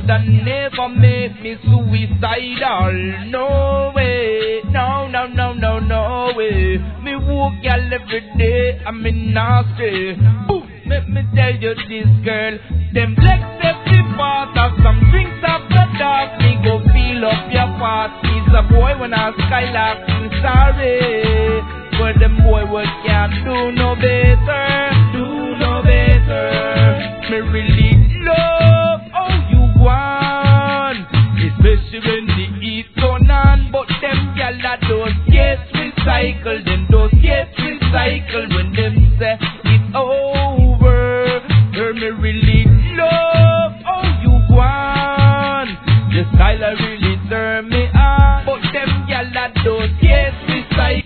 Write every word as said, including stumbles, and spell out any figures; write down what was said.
coulda never make me suicidal. No way, no, no, no, no, no way. Me walk y'all every day, I'm in nasty. Ooh, let me tell you this, girl. Them flex every part of some drinks after dark. Me go feel up your part. He's a boy when I skylark. I'm sorry, but them boy what can't do no better, do no better. Me really love how you want, especially when the heat turn on. But them gyal a those get recycled, them those get recycled when them say it's over.